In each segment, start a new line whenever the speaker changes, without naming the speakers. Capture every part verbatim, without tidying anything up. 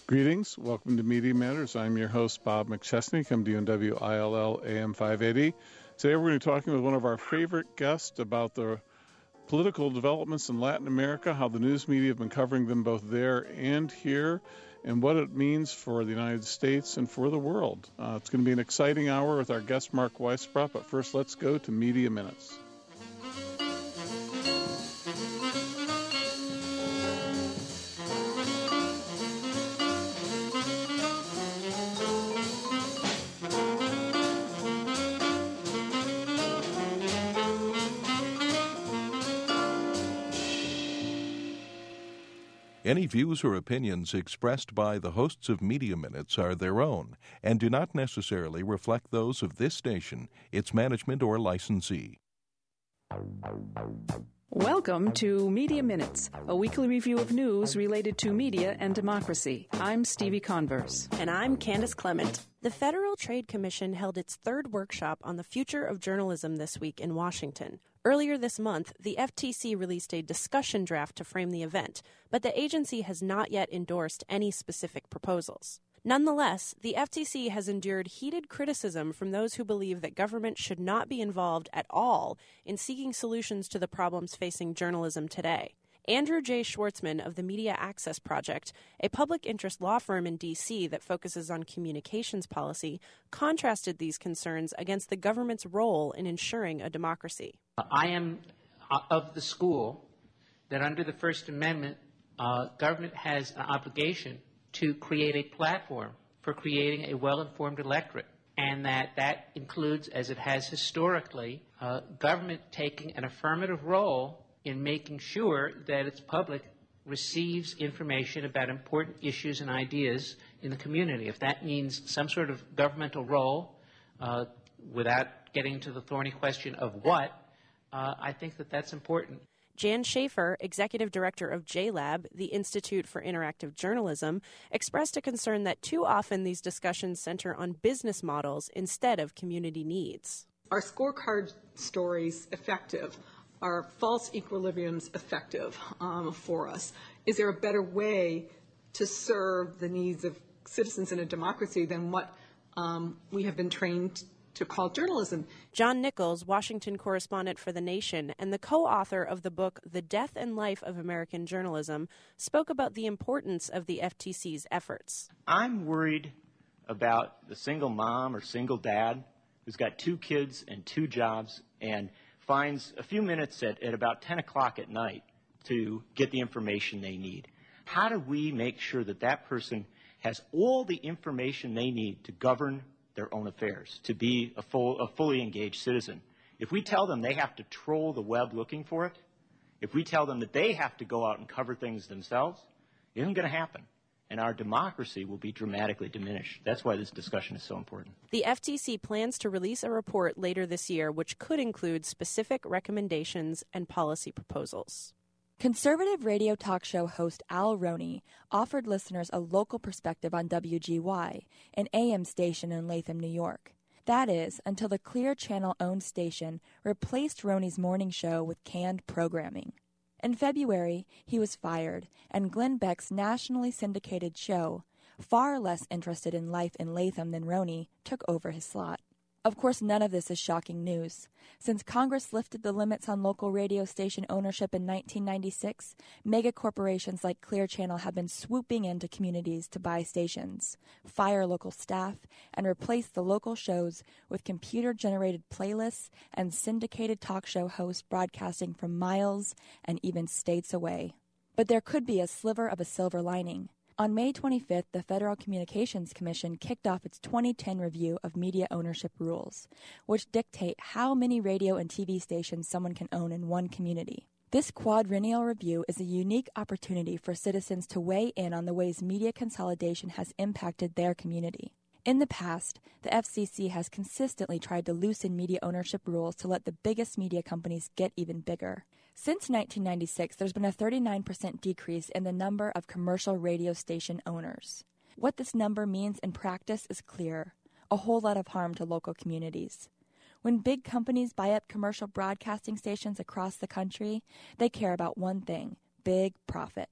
Greetings. Welcome to Media Matters. I'm your host, Bob McChesney, come to you on W I L L A M five eighty. Today we're going to be talking with one of our favorite guests about the political developments in Latin America, how the news media have been covering them both there and here, and what it means for the United States and for the world. Uh, it's going to be an exciting hour with our guest, Mark Weisbrot, but first let's go to Media Minutes.
Any views or opinions expressed by the hosts of Media Minutes are their own and do not necessarily reflect those of this station, its management, or licensee.
Welcome to Media Minutes, a weekly review of news related to media and democracy. I'm Stevie Converse.
And I'm Candace Clement. The Federal Trade Commission held its third workshop on the future of journalism this week in Washington. Earlier this month, the F T C released a discussion draft to frame the event, but the agency has not yet endorsed any specific proposals. Nonetheless, the F T C has endured heated criticism from those who believe that government should not be involved at all in seeking solutions to the problems facing journalism today. Andrew J. Schwartzman of the Media Access Project, a public interest law firm in D C that focuses on communications policy, contrasted these concerns against the government's role in ensuring a democracy.
I am of the school that under the First Amendment, uh, government has an obligation to create a platform for creating a well-informed electorate, and that that includes, as it has historically, uh, government taking an affirmative role in making sure that its public receives information about important issues and ideas in the community. If that means some sort of governmental role, uh, without getting to the thorny question of what, uh, I think that that's important.
Jan Schaefer, executive director of J LAB, the Institute for Interactive Journalism, expressed a concern that too often these discussions center on business models instead of community needs.
Are scorecard stories effective? Are false equilibriums effective um, for us? Is there a better way to serve the needs of citizens in a democracy than what um, we have been trained to call journalism?
John Nichols, Washington correspondent for The Nation and the co-author of the book The Death and Life of American Journalism, spoke about the importance of the F T C's efforts.
I'm worried about the single mom or single dad who's got two kids and two jobs and finds a few minutes at, at about ten o'clock at night to get the information they need. How do we make sure that that person has all the information they need to govern their own affairs, to be a, full, a fully engaged citizen? If we tell them they have to troll the web looking for it, if we tell them that they have to go out and cover things themselves, it isn't going to happen. And our democracy will be dramatically diminished. That's why this discussion is so important.
The F T C plans to release a report later this year which could include specific recommendations and policy proposals.
Conservative radio talk show host Al Roney offered listeners a local perspective on W G Y, an A M station in Latham, New York. That is, until the Clear Channel-owned station replaced Roney's morning show with canned programming. In February, he was fired, and Glenn Beck's nationally syndicated show, far less interested in life in Latham than Roney, took over his slot. Of course, none of this is shocking news. Since Congress lifted the limits on local radio station ownership in nineteen ninety-six, mega corporations like Clear Channel have been swooping into communities to buy stations, fire local staff, and replace the local shows with computer-generated playlists and syndicated talk show hosts broadcasting from miles and even states away. But there could be a sliver of a silver lining. On May twenty-fifth, the Federal Communications Commission kicked off its twenty ten review of media ownership rules, which dictate how many radio and T V stations someone can own in one community. This quadrennial review is a unique opportunity for citizens to weigh in on the ways media consolidation has impacted their community. In the past, the F C C has consistently tried to loosen media ownership rules to let the biggest media companies get even bigger. Since nineteen ninety-six, there's been a thirty-nine percent decrease in the number of commercial radio station owners. What this number means in practice is clear: a whole lot of harm to local communities. When big companies buy up commercial broadcasting stations across the country, they care about one thing: big profit.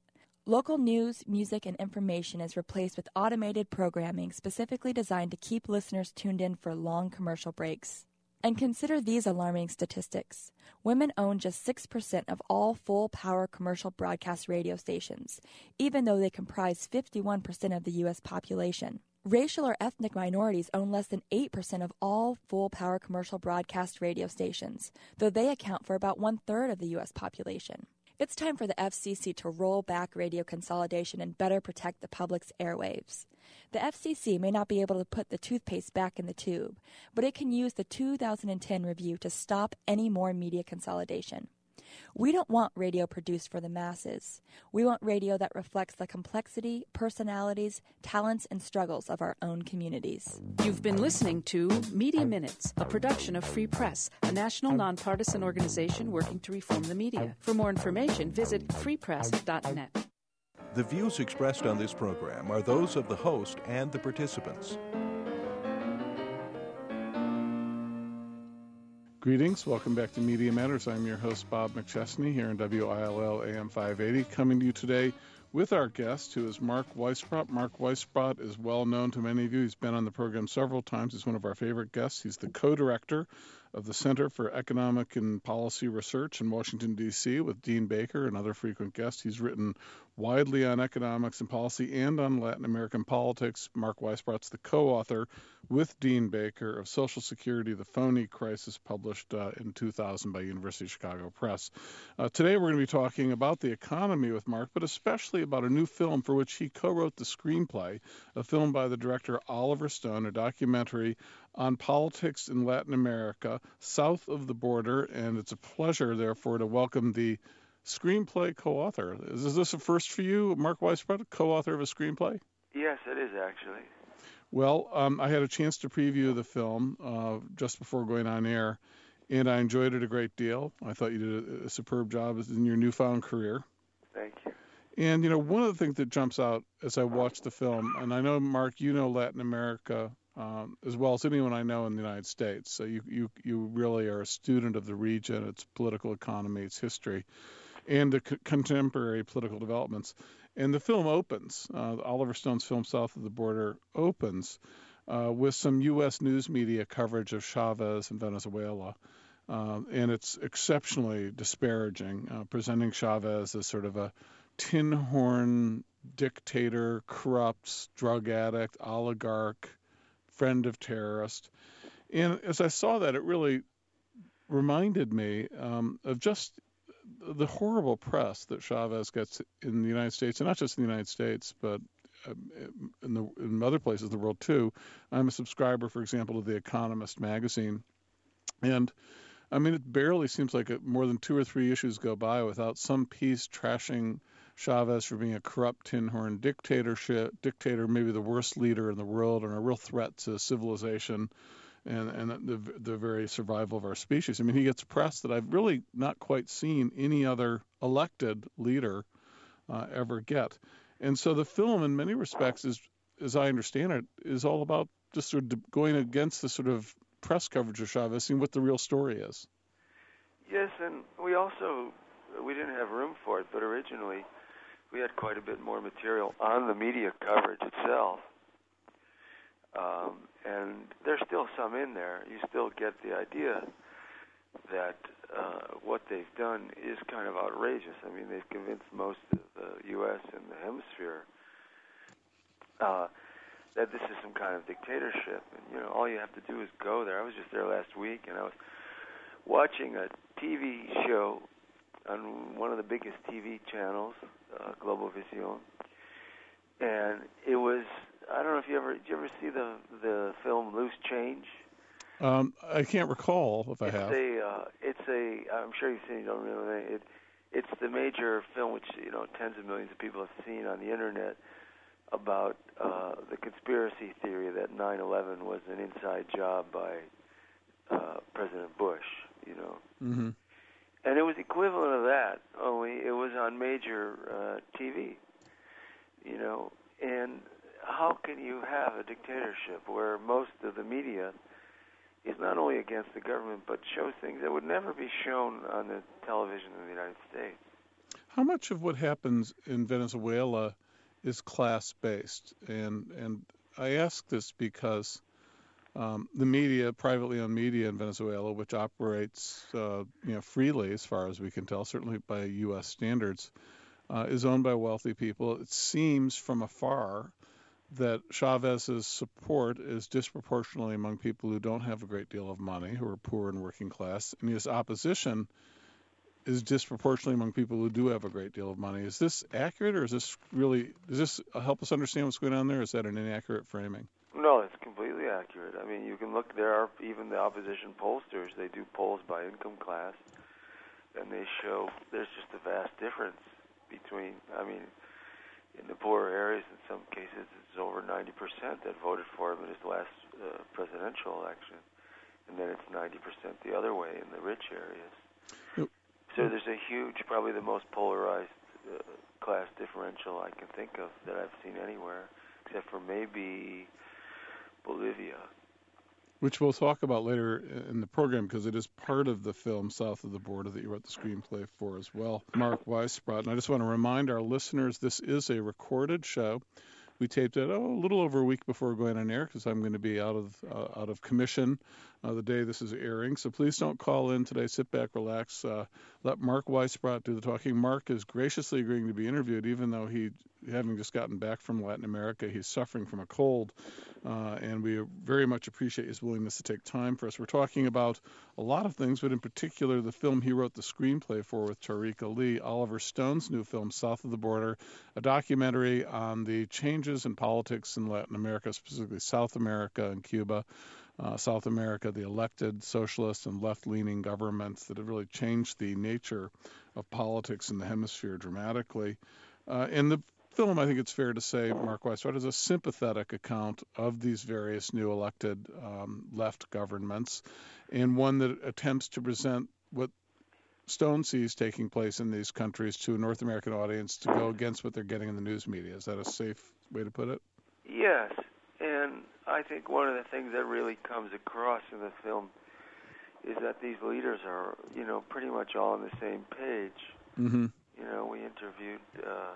Local news, music, and information is replaced with automated programming specifically designed to keep listeners tuned in for long commercial breaks. And consider these alarming statistics. Women own just six percent of all full-power commercial broadcast radio stations, even though they comprise fifty-one percent of the U S population. Racial or ethnic minorities own less than eight percent of all full-power commercial broadcast radio stations, though they account for about one-third of the U S population. It's time for the F C C to roll back radio consolidation and better protect the public's airwaves. The F C C may not be able to put the toothpaste back in the tube, but it can use the two thousand ten review to stop any more media consolidation. We don't want radio produced for the masses. We want radio that reflects the complexity, personalities, talents, and struggles of our own communities.
You've been listening to Media Minutes, a production of Free Press, a national nonpartisan organization working to reform the media. For more information, visit free press dot net.
The views expressed on this program are those of the host and the participants.
Greetings. Welcome back to Media Matters. I'm your host, Bob McChesney, here in W I L L A M five eighty, coming to you today with our guest, who is Mark Weisbrot. Mark Weisbrot is well known to many of you. He's been on the program several times. He's one of our favorite guests. He's the co-director of the Center for Economic and Policy Research in Washington, D C, with Dean Baker and other frequent guests. He's written widely on economics and policy and on Latin American politics. Mark Weisbrot's the co-author with Dean Baker of Social Security, The Phony Crisis, published uh, in two thousand by University of Chicago Press. Uh, today we're going to be talking about the economy with Mark, but especially about a new film for which he co-wrote the screenplay, a film by the director Oliver Stone, a documentary on politics in Latin America, south of the border, and it's a pleasure, therefore, to welcome the screenplay co-author. Is, is this a first for you, Mark Weisbrot, co-author of a screenplay?
Yes, it is, actually.
Well, um, I had a chance to preview the film uh, just before going on air, and I enjoyed it a great deal. I thought you did a, a superb job in your newfound career.
Thank you.
And, you know, one of the things that jumps out as I watch the film, and I know, Mark, you know Latin America um, as well as anyone I know in the United States. So you, you, you really are a student of the region, its political economy, its history, and the c- contemporary political developments. And the film opens, uh, Oliver Stone's film South of the Border opens uh, with some U S news media coverage of Chavez in Venezuela. Uh, and it's exceptionally disparaging, uh, presenting Chavez as sort of a tin horn dictator, corrupt, drug addict, oligarch, friend of terrorist. And as I saw that, it really reminded me um, of just the horrible press that Chavez gets in the United States, and not just in the United States, but in, the, in other places of the world too. I'm a subscriber, for example, to The Economist magazine, and I mean, it barely seems like it, more than two or three issues go by without some piece trashing Chavez for being a corrupt tin horn dictatorship, dictator, maybe the worst leader in the world, and a real threat to civilization and, and the, the very survival of our species. I mean, he gets press that I've really not quite seen any other elected leader uh, ever get. And so the film, in many respects, is, as I understand it, is all about just sort of going against the sort of press coverage of Chavez, seeing what the real story is.
Yes, and we also, we didn't have room for it, but originally we had quite a bit more material on the media coverage itself. Um, and there's still some in there. You still get the idea that uh, what they've done is kind of outrageous. I mean, they've convinced most of the U S and the hemisphere uh, that this is some kind of dictatorship. And, you know, all you have to do is go there. I was just there last week, and I was watching a T V show on one of the biggest T V channels, uh, Globovisión, and it was, I don't know if you ever, did you ever see the the film Loose Change?
Um, I can't recall if I
it's
have.
A, uh, it's a, I'm sure you've seen it, you don't remember it. it. It's the major film which, you know, tens of millions of people have seen on the internet about uh, the conspiracy theory that nine eleven was an inside job by uh, President Bush, you know.
Mm-hmm.
And it was equivalent of that, only it was on major uh, T V, you know. And how can you have a dictatorship where most of the media is not only against the government, but shows things that would never be shown on the television in the United States?
how much of what happens in Venezuela is class-based? And and I ask this because um, the media, privately owned media in Venezuela, which operates uh, you know freely as far as we can tell, certainly by U S standards, uh, is owned by wealthy people. It seems from afar that Chavez's support is disproportionately among people who don't have a great deal of money, who are poor and working class, and his opposition is disproportionately among people who do have a great deal of money. Is this accurate, or is this really, does this help us understand what's going on there, or is that an inaccurate framing?
No, it's completely accurate. I mean, you can look, there are even the opposition pollsters, they do polls by income class, and they show there's just a vast difference between, I mean, in the poorer areas, in some cases, it's over ninety percent that voted for him in his last uh, presidential election, and then it's ninety percent the other way in the rich areas. Yep. So there's a huge, probably the most polarized uh, class differential I can think of that I've seen anywhere, except for maybe Bolivia.
Which we'll talk about later in the program, because it is part of the film South of the Border that you wrote the screenplay for as well, Mark Weisbrot. And I just want to remind our listeners, this is a recorded show. We taped it oh, a little over a week before going on air, because I'm going to be out of uh, out of commission uh, the day this is airing. So please don't call in today. Sit back, relax. Uh, let Mark Weisbrot do the talking. Mark is graciously agreeing to be interviewed, even though he, having just gotten back from Latin America, he's suffering from a cold. Uh, and we very much appreciate his willingness to take time for us. We're talking about a lot of things, but in particular the film he wrote the screenplay for with Tariq Ali, Oliver Stone's new film, South of the Border, a documentary on the changes in politics in Latin America, specifically South America and Cuba. Uh, South America, the elected socialist and left-leaning governments that have really changed the nature of politics in the hemisphere dramatically. Uh, and the film, I think it's fair to say, Mark Weisbrot, is a sympathetic account of these various new elected um, left governments, and one that attempts to present what Stone sees taking place in these countries to a North American audience to go against what they're getting in the news media. Is that a safe way to put it?
Yes, and I think one of the things that really comes across in the film is that these leaders are, you know, pretty much all on the same page.
Mm-hmm.
You know, we interviewed uh,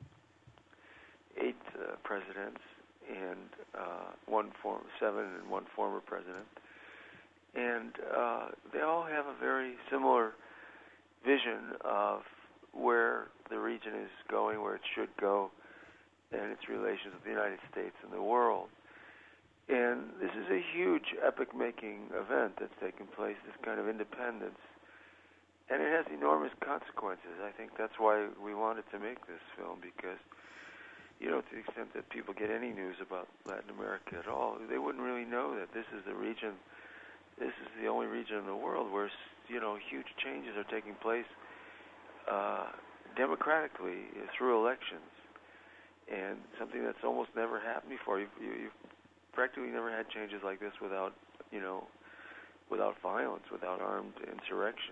eight uh, presidents and uh, one form, seven and one former president, and uh, they all have a very similar vision of where the region is going, where it should go, and its relations with the United States and the world. And this is a huge epic-making event that's taken place, this kind of independence. And it has enormous consequences. I think that's why we wanted to make this film, because, you know, to the extent that people get any news about Latin America at all, they wouldn't really know that this is the region, this is the only region in the world where, you know, huge changes are taking place uh, democratically through elections. And something that's almost never happened before. You've, you've practically never had changes like this without, you know, without violence, without armed insurrection.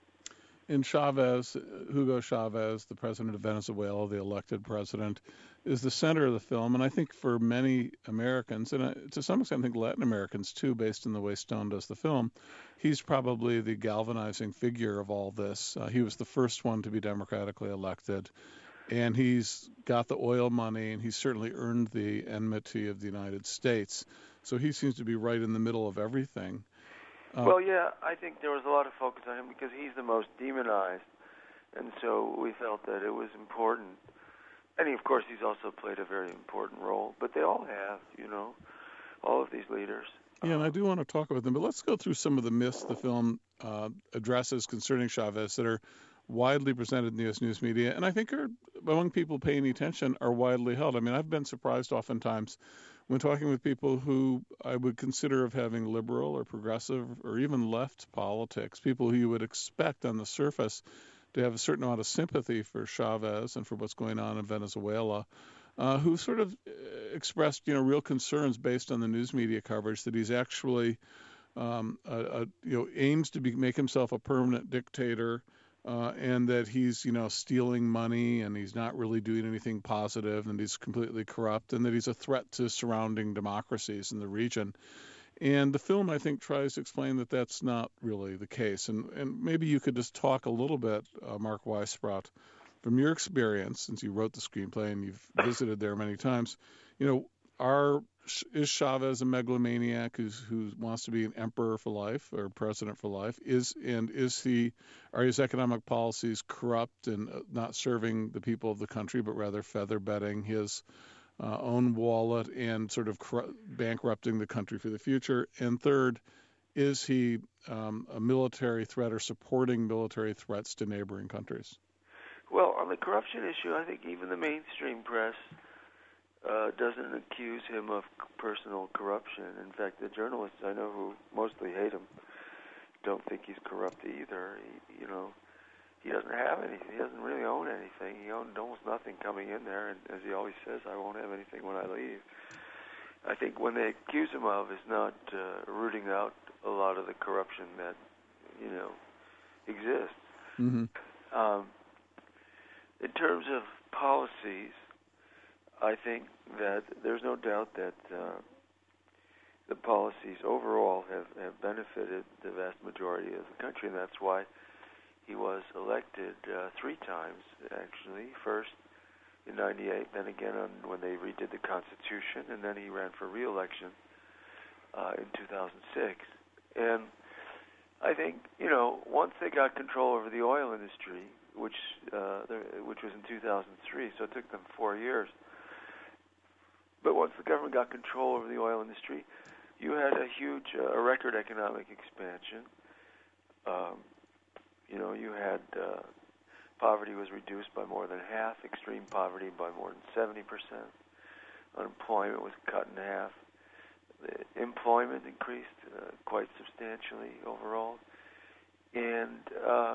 And Chavez, Hugo Chavez, the president of Venezuela, the elected president, is the center of the film. And I think for many Americans, and to some extent I think Latin Americans too, based on the way Stone does the film, he's probably the galvanizing figure of all this. Uh, he was the first one to be democratically elected. And he's got the oil money, and he's certainly earned the enmity of the United States. So he seems to be right in the middle of everything. Uh,
well, yeah, I think there was a lot of focus on him because he's the most demonized. And so we felt that it was important. And, he, of course, he's also played a very important role. But they all have, you know, all of these leaders.
Yeah, and I do want to talk about them. But let's go through some of the myths the film uh, addresses concerning Chavez that are widely presented in the U S news media, and I think are, among people paying attention, are widely held. I mean, I've been surprised oftentimes when talking with people who I would consider of having liberal or progressive or even left politics, people who you would expect on the surface to have a certain amount of sympathy for Chavez and for what's going on in Venezuela, uh, who sort of expressed, you know, real concerns based on the news media coverage that he's actually, um, a, a, you know, aims to be, make himself a permanent dictator. Uh, and that he's, you know, stealing money and he's not really doing anything positive and he's completely corrupt and that he's a threat to surrounding democracies in the region. And the film, I think, tries to explain that that's not really the case. And, and maybe you could just talk a little bit, uh, Mark Weisbrot, from your experience, since you wrote the screenplay and you've visited there many times, you know, are is Chavez a megalomaniac who's, who wants to be an emperor for life or president for life? Is and is he are his economic policies corrupt and not serving the people of the country, but rather feather bedding his uh, own wallet and sort of cor- bankrupting the country for the future? And third, is he um, a military threat or supporting military threats to neighboring countries?
Well, on the corruption issue, I think even the mainstream press uh, doesn't accuse him of personal corruption. In fact, the journalists I know who mostly hate him don't think he's corrupt either. He, you know, he doesn't have anything. He doesn't really own anything. He owned almost nothing coming in there, and as he always says, I won't have anything when I leave. I think when they accuse him of is not uh, rooting out a lot of the corruption that, you know, exists.
Mm-hmm.
Um, in terms of policies, I think that there's no doubt that uh, the policies overall have, have benefited the vast majority of the country, and that's why he was elected uh, three times, actually. First in ninety-eight, then again on, when they redid the Constitution, and then he ran for re-election uh, in two thousand six. And I think, you know, once they got control over the oil industry, which uh, which was in two thousand three, so it took them four years. But once the government got control over the oil industry, you had a huge, uh, a record economic expansion. Um, you know, you had uh, poverty was reduced by more than half, extreme poverty by more than seventy percent. Unemployment was cut in half. The employment increased uh, quite substantially overall. And uh,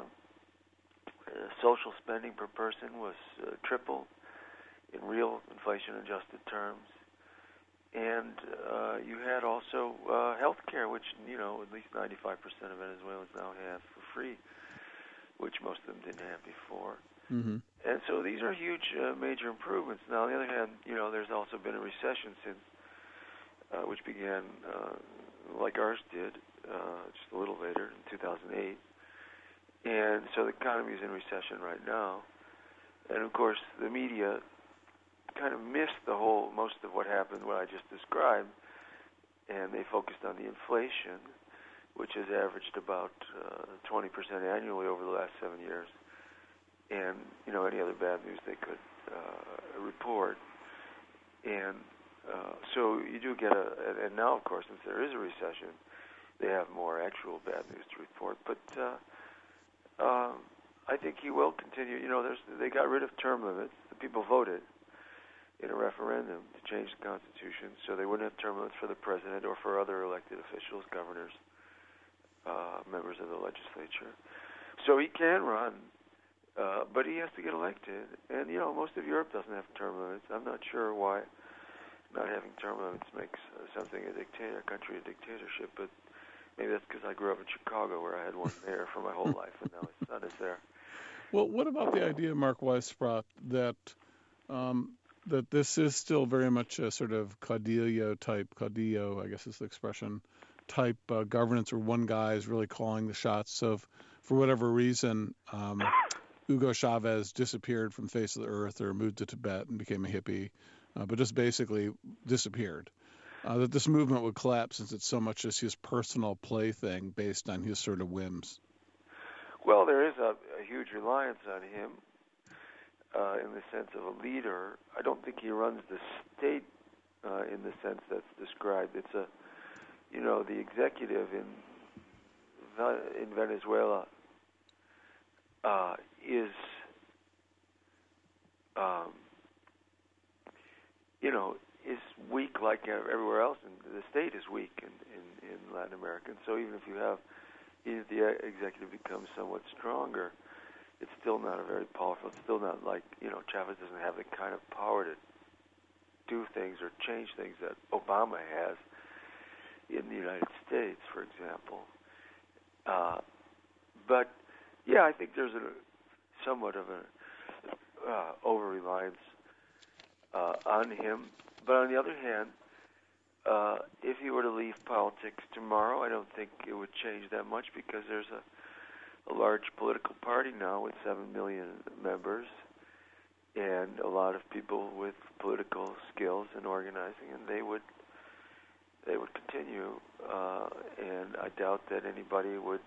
social spending per person was uh, triple in real inflation-adjusted terms. And uh, you had also uh, health care, which, you know, at least ninety-five percent of Venezuelans now have for free, which most of them didn't have before.
Mm-hmm.
And so these are huge, uh, major improvements. Now, on the other hand, you know, there's also been a recession since, uh, which began, uh, like ours did, uh, just a little later, in two thousand eight. And so the economy is in recession right now. And, of course, the media kind of missed the whole, most of what happened, what I just described, and they focused on the inflation, which has averaged about uh, twenty percent annually over the last seven years, and, you know, any other bad news they could uh, report. And uh, so you do get a, and now, of course, since there is a recession, they have more actual bad news to report. But uh, um, I think he will continue. You know, there's, they got rid of term limits. The people voted in a referendum to change the Constitution so they wouldn't have term limits for the president or for other elected officials, governors, uh, members of the legislature. So he can run, uh, but he has to get elected. And, you know, most of Europe doesn't have term limits. I'm not sure why not having term limits makes uh, something a dictator, a country a dictatorship, but maybe that's because I grew up in Chicago where I had one mayor for my whole life, and now his son is there.
Well, what about the idea, Mark Weisbrot, that um, that this is still very much a sort of caudillo type, caudillo, I guess is the expression, type uh, governance where one guy is really calling the shots of, for whatever reason, um, Hugo Chavez disappeared from the face of the earth or moved to Tibet and became a hippie, uh, but just basically disappeared. Uh, that this movement would collapse since it's so much just his personal plaything based on his sort of whims.
Well, there is a, a huge reliance on him uh, in the sense of a leader. I don't think he runs the state uh, in the sense that's described. It's a, you know, the executive in in Venezuela uh, is, um, you know, is weak like everywhere else, and the state is weak in, in, in Latin America. And so even if you have, even if the executive becomes somewhat stronger, it's still not a very powerful, it's still not like, you know, Chavez doesn't have the kind of power to do things or change things that Obama has in the United States, for example. Uh, but, yeah, I think there's a somewhat of an uh, over-reliance uh, on him. But on the other hand, uh, if he were to leave politics tomorrow, I don't think it would change that much because there's a, a large political party now with seven million members and a lot of people with political skills and organizing, and they would they would continue. Uh, and I doubt that anybody would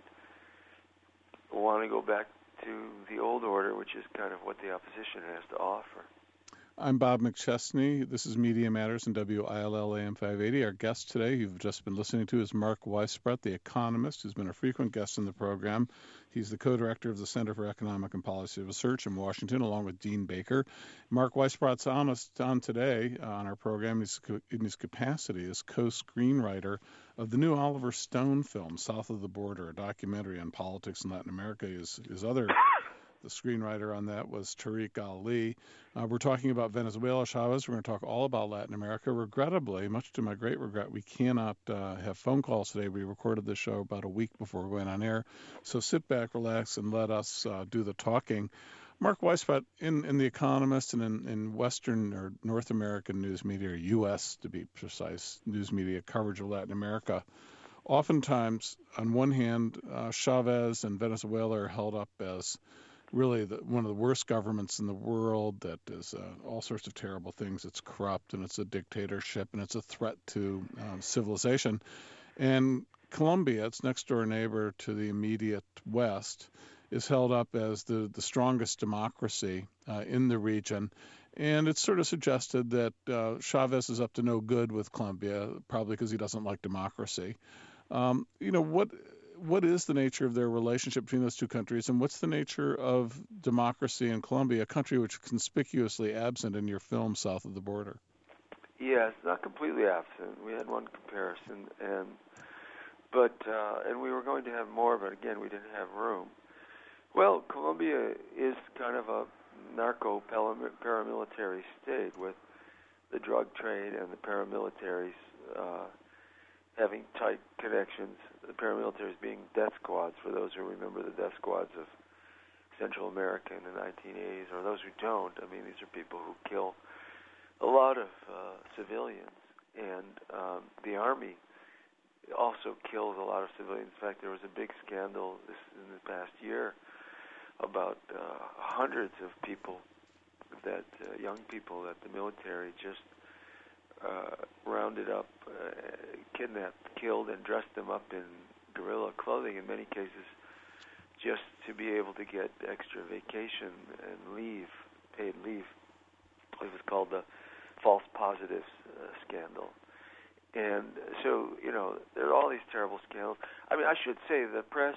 want to go back to the old order, which is kind of what the opposition has to offer.
I'm Bob McChesney. This is Media Matters in W I L L A M five eighty. Our guest today, you've just been listening to, is Mark Weisbrot, the economist, who's been a frequent guest in the program. He's the co-director of the Center for Economic and Policy Research in Washington, along with Dean Baker. Mark Weisbrot's on us on today uh, on our program he's, in his capacity as co-screenwriter of the new Oliver Stone film, South of the Border, a documentary on politics in Latin America. His, his other The screenwriter on that was Tariq Ali. Uh, we're talking about Venezuela, Chavez. We're going to talk all about Latin America. Regrettably, much to my great regret, we cannot uh, have phone calls today. We recorded this show about a week before we went on air. So sit back, relax, and let us uh, do the talking. Mark Weisbrot, in, in The Economist and in, in Western or North American news media, or U S to be precise, news media coverage of Latin America, oftentimes, on one hand, uh, Chavez and Venezuela are held up as really the, one of the worst governments in the world that is uh, all sorts of terrible things. It's corrupt, and it's a dictatorship, and it's a threat to um, civilization. And Colombia, its next-door neighbor to the immediate west, is held up as the, the strongest democracy uh, in the region. And it's sort of suggested that uh, Chavez is up to no good with Colombia, probably because he doesn't like democracy. Um, you know, what... What is the nature of their relationship between those two countries, and what's the nature of democracy in Colombia, a country which is conspicuously absent in your film South of the Border?
Yes, not completely absent. We had one comparison, and but uh, and we were going to have more, but again, we didn't have room. Well, Colombia is kind of a narco-paramilitary state with the drug trade and the paramilitaries uh, having tight connections. The paramilitaries being death squads, for those who remember the death squads of Central America in the nineteen eighties, or those who don't. I mean, these are people who kill a lot of uh, civilians, and um, the army also kills a lot of civilians. In fact, there was a big scandal this in the past year about uh, hundreds of people, that uh, young people that the military just Uh, rounded up, uh, kidnapped, killed, and dressed them up in guerrilla clothing in many cases just to be able to get extra vacation and leave, paid leave. It was called the false positives uh, scandal. And so, you know, there are all these terrible scandals. I mean, I should say the press,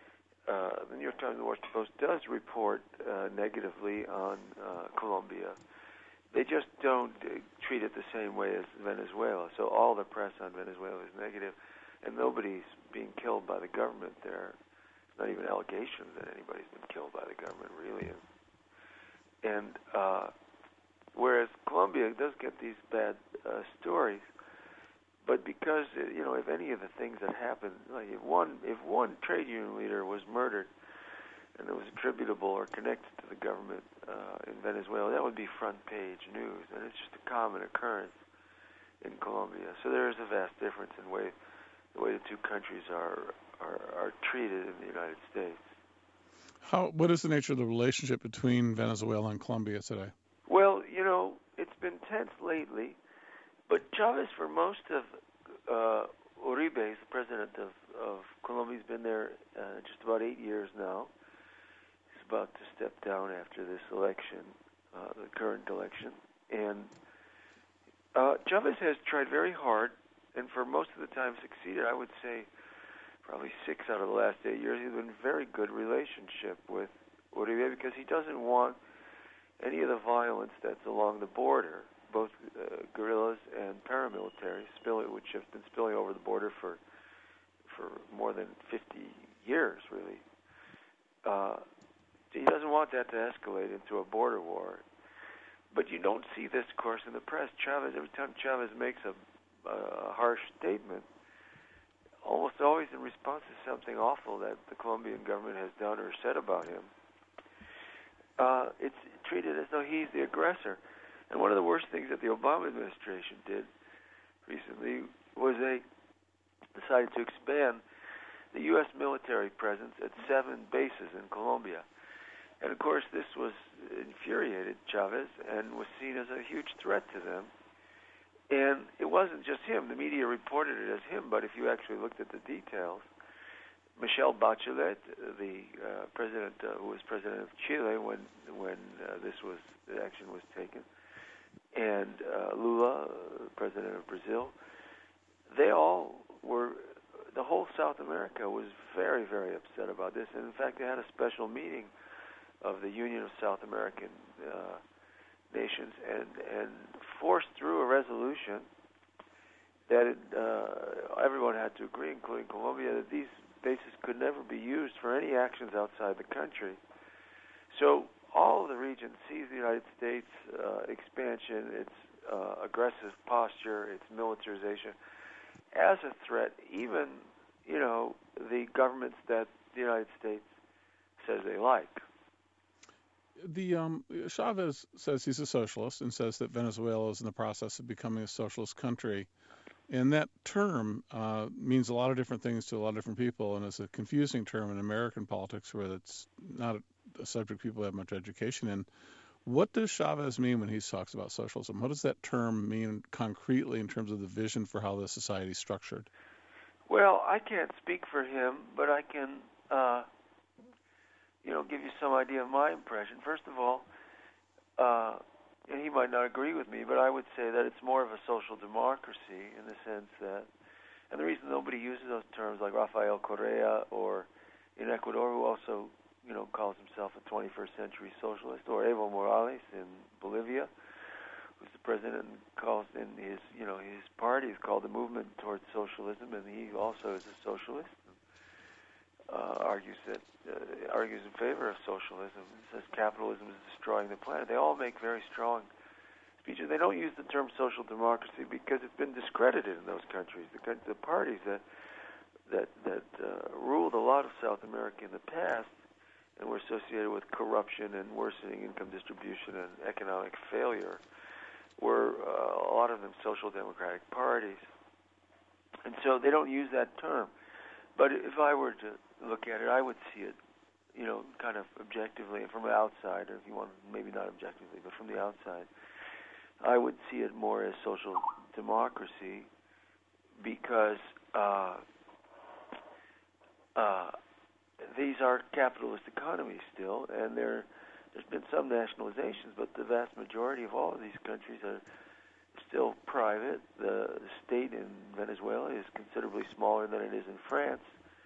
uh, the New York Times and the Washington Post does report uh, negatively on uh, Colombia. They just don't uh, treat it the same way as Venezuela. So all the press on Venezuela is negative, and nobody's being killed by the government there. There's not even allegations that anybody's been killed by the government, really. And, and uh, whereas Colombia does get these bad uh, stories, but because, uh, you know, if any of the things that happened, like if one, if one trade union leader was murdered, and it was attributable or connected to the government uh, in Venezuela, that would be front-page news, and it's just a common occurrence in Colombia. So there is a vast difference in way, the way the two countries are, are are treated in the United States.
How? What is the nature of the relationship between Venezuela and Colombia today?
Well, you know, it's been tense lately, but Chavez, for most of uh, Uribe, the president of, of Colombia, has been there uh, just about eight years now. About to step down after this election, uh, the current election, and uh, Chavez has tried very hard, and for most of the time succeeded. I would say probably six out of the last eight years, he's been in a very good relationship with Uribe because he doesn't want any of the violence that's along the border, both uh, guerrillas and paramilitaries, spilling, which have been spilling over the border for for more than fifty years, really. Uh, He doesn't want that to escalate into a border war. But you don't see this, of course, in the press. Chavez, every time Chavez makes a, a harsh statement, almost always in response to something awful that the Colombian government has done or said about him, uh, it's treated as though he's the aggressor. And one of the worst things that the Obama administration did recently was they decided to expand the U S military presence at seven bases in Colombia. And, of course, this was infuriated Chavez and was seen as a huge threat to them. And it wasn't just him. The media reported it as him, but if you actually looked at the details, Michelle Bachelet, the uh, president uh, who was president of Chile when when uh, this was the action was taken, and uh, Lula, uh, president of Brazil, they all were. The whole South America was very, very upset about this, and in fact, they had a special meeting of the Union of South American uh, Nations and and forced through a resolution that it, uh, everyone had to agree, including Colombia, that these bases could never be used for any actions outside the country. So all of the region sees the United States uh, expansion, its uh, aggressive posture, its militarization, as a threat. Even, you know, the governments that the United States says they like.
The um, Chavez says he's a socialist and says that Venezuela is in the process of becoming a socialist country. And that term uh, means a lot of different things to a lot of different people, and it's a confusing term in American politics where it's not a, a subject people have much education in. What does Chavez mean when he talks about socialism? What does that term mean concretely in terms of the vision for how the society is structured?
Well, I can't speak for him, but I can, uh, you know, give you some idea of my impression. First of all, uh, and he might not agree with me, but I would say that it's more of a social democracy in the sense that, and the reason nobody uses those terms like Rafael Correa or in Ecuador, who also, you know, calls himself a twenty-first century socialist, or Evo Morales in Bolivia, who's the president and calls in his, you know, his party is called the Movement Towards Socialism, and he also is a socialist. Uh, argues that uh, argues in favor of socialism. Says capitalism is destroying the planet. They all make very strong speeches. They don't use the term social democracy because it's been discredited in those countries. The, the parties that that that uh, ruled a lot of South America in the past and were associated with corruption and worsening income distribution and economic failure were uh, a lot of them social democratic parties, and so they don't use that term. But if I were to look at it, I would see it, you know, kind of objectively, and from the outside, or if you want, maybe not objectively, but from the outside, I would see it more as social democracy because uh, uh, these are capitalist economies still, and there, there's been some nationalizations, but the vast majority of all of these countries are still private. The state in Venezuela is considerably smaller than it is in France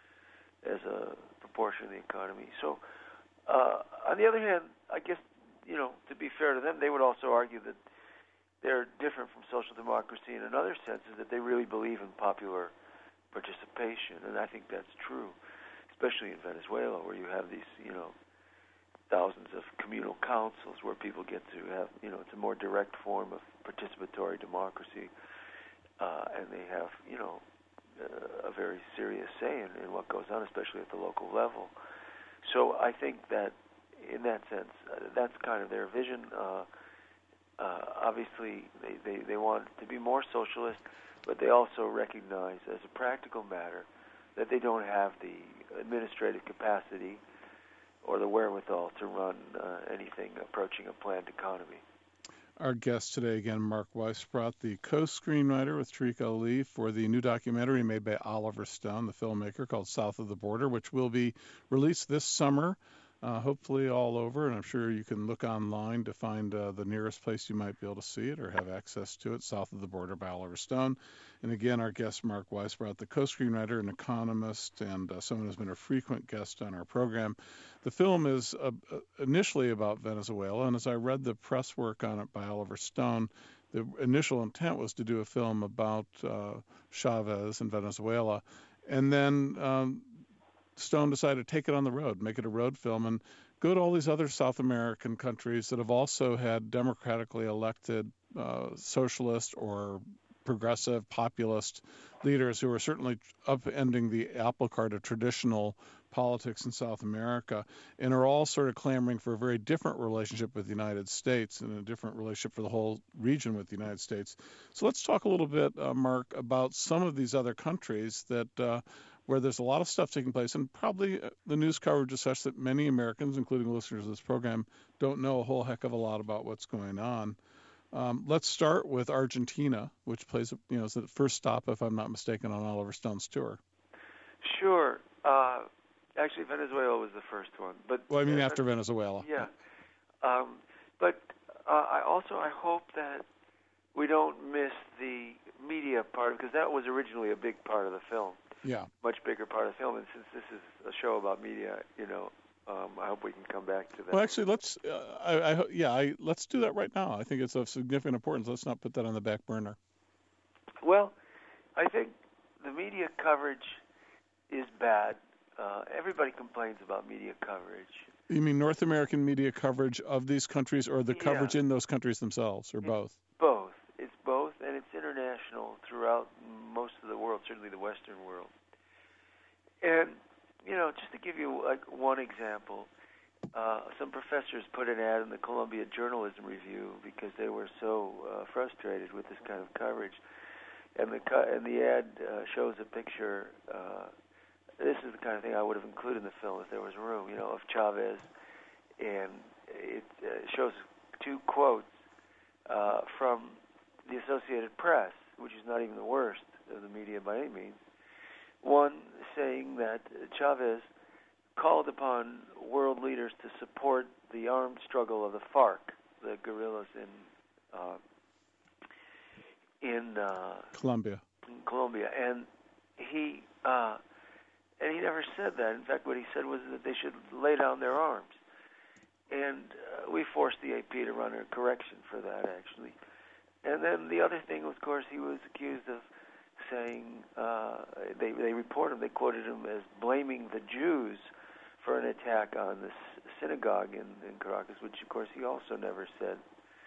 as a proportion of the economy. So, uh, on the other hand, I guess, you know, to be fair to them, they would also argue that they're different from social democracy in another sense, is that they really believe in popular participation, and I think that's true, especially in Venezuela, where you have these, you know, thousands of communal councils where people get to have, you know, it's a more direct form of participatory democracy, uh, and they have, you know, uh, a very serious say in, in what goes on, especially at the local level. So I think that, in that sense, uh, that's kind of their vision. Uh, uh, obviously, they, they, they want to be more socialist, but they also recognize, as a practical matter, that they don't have the administrative capacity or the wherewithal to run uh, anything approaching a planned economy.
Our guest today, again, Mark Weisbrot, the co-screenwriter with Tariq Ali for the new documentary made by Oliver Stone, the filmmaker, called South of the Border, which will be released this summer, uh, hopefully all over. And I'm sure you can look online to find uh, the nearest place you might be able to see it or have access to it, South of the Border by Oliver Stone. And again, our guest, Mark Weisbrot, the co-screenwriter, an economist, and uh, someone who's been a frequent guest on our program. The film is uh, initially about Venezuela, and as I read the press work on it by Oliver Stone, the initial intent was to do a film about uh, Chavez and Venezuela. And then um, Stone decided to take it on the road, make it a road film, and go to all these other South American countries that have also had democratically elected uh, socialist or progressive, populist leaders who are certainly upending the apple cart of traditional politics in South America, and are all sort of clamoring for a very different relationship with the United States and a different relationship for the whole region with the United States. So let's talk a little bit, uh, Mark, about some of these other countries that uh, where there's a lot of stuff taking place, and probably the news coverage is such that many Americans, including listeners of this program, don't know a whole heck of a lot about what's going on. Um, let's start with Argentina, which plays, you know, is the first stop, if I'm not mistaken, on Oliver Stone's tour.
Sure. Uh, actually, Venezuela was the first one, but
well, I mean,
uh,
after Venezuela.
Yeah. Um, but uh, I also I hope that we don't miss the media part, because that was originally a big part of the film.
Yeah.
Much bigger part of the film, and since this is a show about media, you know, um, I hope we can come back to that.
Well, actually, let's, uh, I, I, yeah, I, let's do that right now. I think it's of significant importance. Let's not put that on the back burner.
Well, I think the media coverage is bad. Uh, everybody complains about media coverage.
You mean North American media coverage of these countries, or the coverage
yeah.
in those countries themselves, or
it's
both?
Both. It's both, and it's international throughout most of the world, certainly the Western world. And, you know, just to give you like one example, uh, some professors put an ad in the Columbia Journalism Review because they were so uh, frustrated with this kind of coverage. And the co- and the ad uh, shows a picture. Uh, this is the kind of thing I would have included in the film if there was room, you know, of Chavez, and it uh, shows two quotes uh, from the Associated Press, which is not even the worst of the media by any means. One saying that Chavez called upon world leaders to support the armed struggle of the FARC, the guerrillas in uh, in uh,
Colombia.
In Colombia, and he uh, and he never said that. In fact, what he said was that they should lay down their arms. And uh, we forced the A P to run a correction for that, actually. And then the other thing, of course, he was accused of saying, uh, they they reported him, they quoted him as blaming the Jews for an attack on the synagogue in, in Caracas, which, of course, he also never said.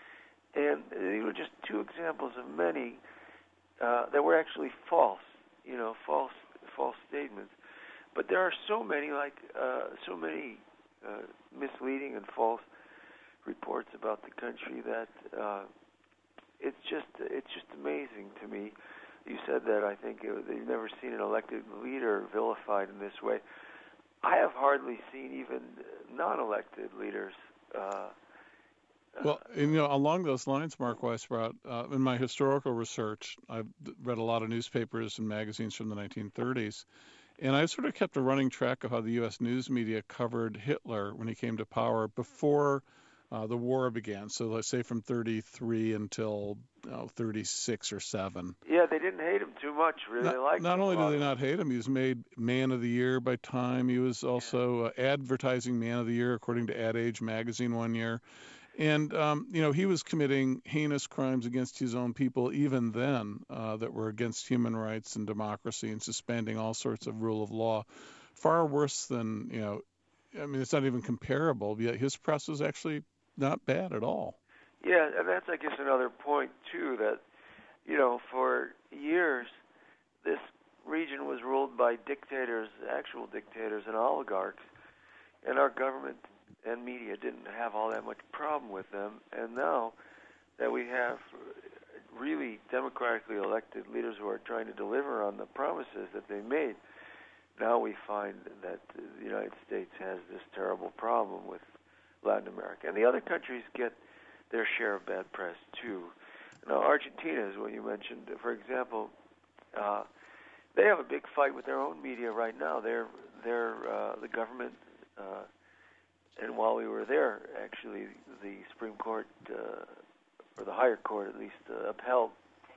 And these were just two examples of many uh, that were actually false, you know, false false statements. But there are so many, like, uh, so many uh, misleading and false reports about the country that uh, it's just it's just amazing to me. You said that, I think, it, you've never seen an elected leader vilified in this way. I have hardly seen even non-elected leaders. Uh,
well, you know, along those lines, Mark Weisbrot, uh, in my historical research, I've read a lot of newspapers and magazines from the nineteen thirties, and I sort of kept a running track of how the U S news media covered Hitler when he came to power before uh, the war began. So let's say from thirty-three until you know, thirty-six or seven.
Yeah, they didn't hate him too much. Really,
not,
they liked
Not
him
only
a lot.
did they not hate him, he was made Man of the Year by Time. He was also uh, Advertising Man of the Year, according to Ad Age magazine one year. And, um, you know, he was committing heinous crimes against his own people even then uh, that were against human rights and democracy and suspending all sorts of rule of law. Far worse than, you know, I mean, it's not even comparable, yet his press was actually not bad at all.
Yeah, and that's, I guess, another point, too, that, you know, for years, this region was ruled by dictators, actual dictators and oligarchs, and our government and media didn't have all that much problem with them. And now that we have really democratically elected leaders who are trying to deliver on the promises that they made, now we find that the United States has this terrible problem with Latin America. And the other countries get their share of bad press, too. Now, Argentina is what you mentioned. For example, uh, they have a big fight with their own media right now. They're, they're uh, the government... Uh, And while we were there, actually, the Supreme Court, uh, or the higher court at least, uh, upheld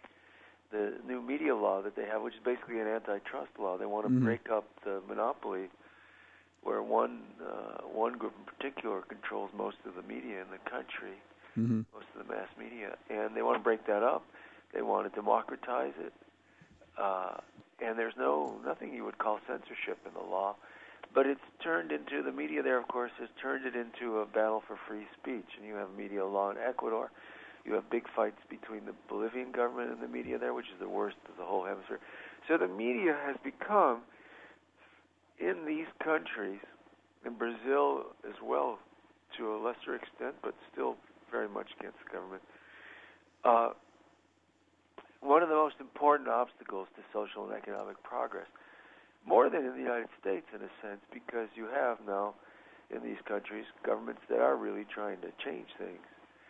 the new media law that they have, which is basically an antitrust law. They want to mm-hmm. break up the monopoly where one uh, one group in particular controls most of the media in the country, mm-hmm. most of the mass media. And they want to break that up. They want to democratize it. Uh, and there's no nothing you would call censorship in the law. But it's turned into, the media there, of course, has turned it into a battle for free speech. And you have media law in Ecuador. You have big fights between the Bolivian government and the media there, which is the worst of the whole hemisphere. So the media has become, in these countries, in Brazil as well, to a lesser extent, but still very much against the government, uh, one of the most important obstacles to social and economic progress. more than in the United States in a sense, because you have now in these countries governments that are really trying to change things.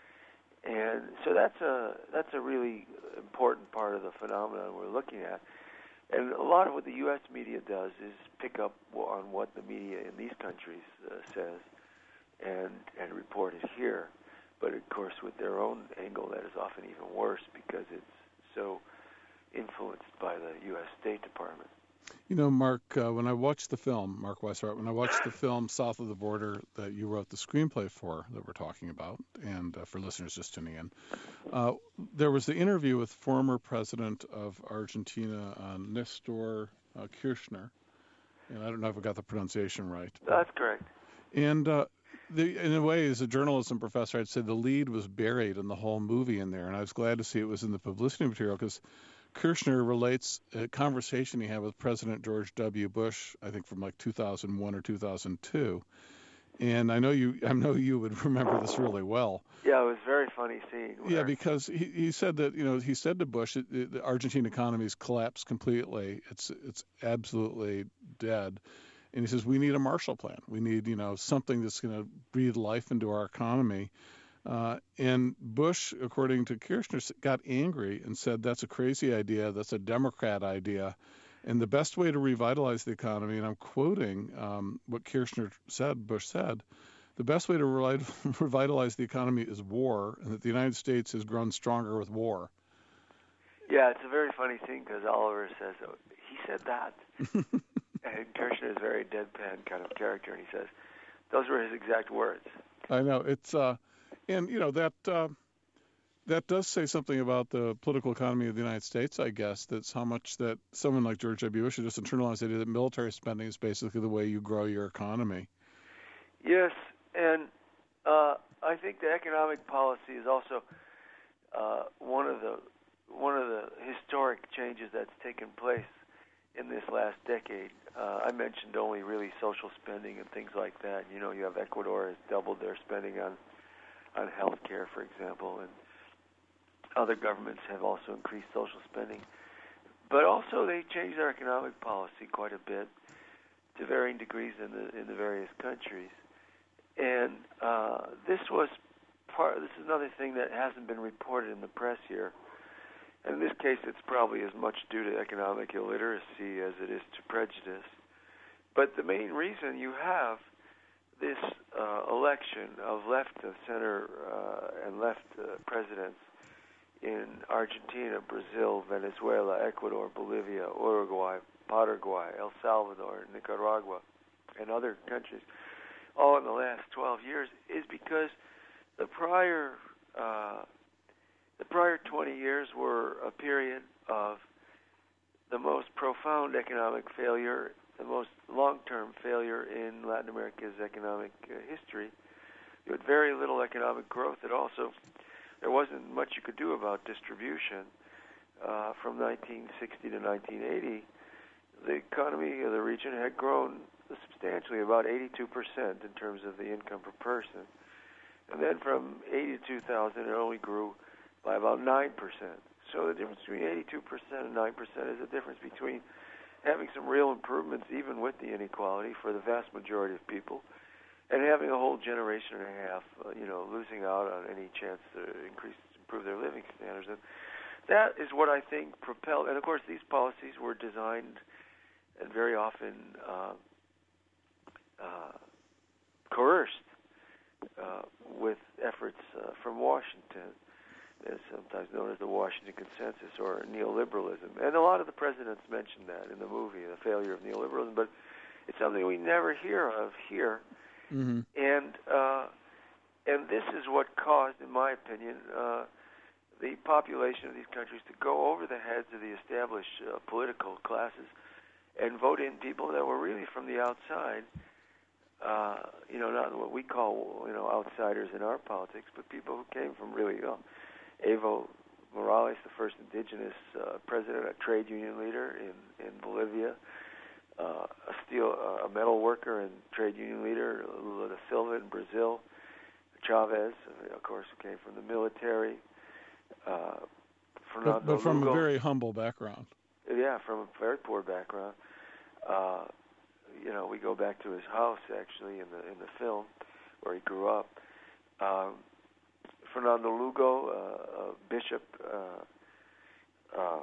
And so that's a that's a really important part of the phenomenon we're looking at. And a lot of what the U S media does is pick up on what the media in these countries uh, says and and report it here. But of course, with their own angle, that is often even worse because it's so influenced by the U S State Department.
You know, Mark, uh, when I watched the film, Mark Weishart, when I watched the film South of the Border that you wrote the screenplay for that we're talking about, and uh, for listeners just tuning in, uh, there was the interview with former president of Argentina, uh, Nestor uh, Kirchner, and I don't know if I got the pronunciation right.
That's correct.
And uh, the, in a way, as a journalism professor, I'd say the lead was buried in the whole movie in there, and I was glad to see it was in the publicity material because Kirchner relates a conversation he had with President George W. Bush, I think from like two thousand one or two thousand two. And I know you I know you would remember this really well.
Yeah, it was a very funny scene. Where...
Yeah, because he, he said that, you know, he said to Bush, it, it, the Argentine economy has collapsed completely. It's it's absolutely dead. And he says, we need a Marshall Plan. We need, you know, something that's going to breathe life into our economy. Uh, and Bush, according to Kirchner, got angry and said, that's a crazy idea. That's a Democrat idea. And the best way to revitalize the economy, and I'm quoting um, what Kirchner said, Bush said, the best way to re- revitalize the economy is war, and that the United States has grown stronger with war.
Yeah, it's a very funny thing because Oliver says, oh, he said that. And Kirchner is a very deadpan kind of character, and he says, those were his exact words.
I know. It's... Uh, And, you know, that uh, that does say something about the political economy of the United States, I guess. That's how much that someone like George W. Bush should just internalize the idea that military spending is basically the way you grow your economy.
Yes, and uh, I think the economic policy is also uh, one of the one of the historic changes that's taken place in this last decade. Uh, I mentioned only really social spending and things like that. You know, you have Ecuador has doubled their spending on on health care, for example, and other governments have also increased social spending. But also they changed their economic policy quite a bit to varying degrees in the in the various countries. And uh, this was part. This is another thing that hasn't been reported in the press here. And in this case, it's probably as much due to economic illiteracy as it is to prejudice. But the main reason you have this uh, election of left of center uh, and left uh, presidents in Argentina, Brazil, Venezuela, Ecuador, Bolivia, Uruguay, Paraguay, El Salvador, Nicaragua, and other countries, all in the last twelve years, is because the prior uh, the prior twenty years were a period of the most profound economic failure, the most long-term failure in Latin America's economic uh, history. You had very little economic growth. It also, there wasn't much you could do about distribution. Uh, from nineteen sixty to nineteen eighty, the economy of the region had grown substantially, about eighty-two percent in terms of the income per person. And then from eighty to two thousand, it only grew by about nine percent. So the difference between eighty-two percent and nine percent is the difference between having some real improvements, even with the inequality, for the vast majority of people, and having a whole generation and a half, uh, you know, losing out on any chance to increase, improve their living standards. And that is what I think propelled. And of course, these policies were designed and very often uh, uh, coerced uh, with efforts uh, from Washington. Is sometimes known as the Washington Consensus or neoliberalism. And a lot of the presidents mentioned that in the movie, the failure of neoliberalism, but it's something we never hear of here.
Mm-hmm.
And uh, and this is what caused, in my opinion, uh, the population of these countries to go over the heads of the established uh, political classes and vote in people that were really from the outside, uh, you know, not what we call, you know, outsiders in our politics, but people who came from really, you know, Evo Morales, the first indigenous uh, president, a trade union leader in, in Bolivia, uh, a steel, uh, a metal worker and trade union leader, Lula da Silva in Brazil, Chavez, of course, who came from the military, uh, Fernando
but, but from
Lugo,
a very humble background.
Yeah, from a very poor background. uh, you know, we go back to his house actually in the in the film where he grew up. Um, Fernando Lugo, uh, a bishop uh, uh,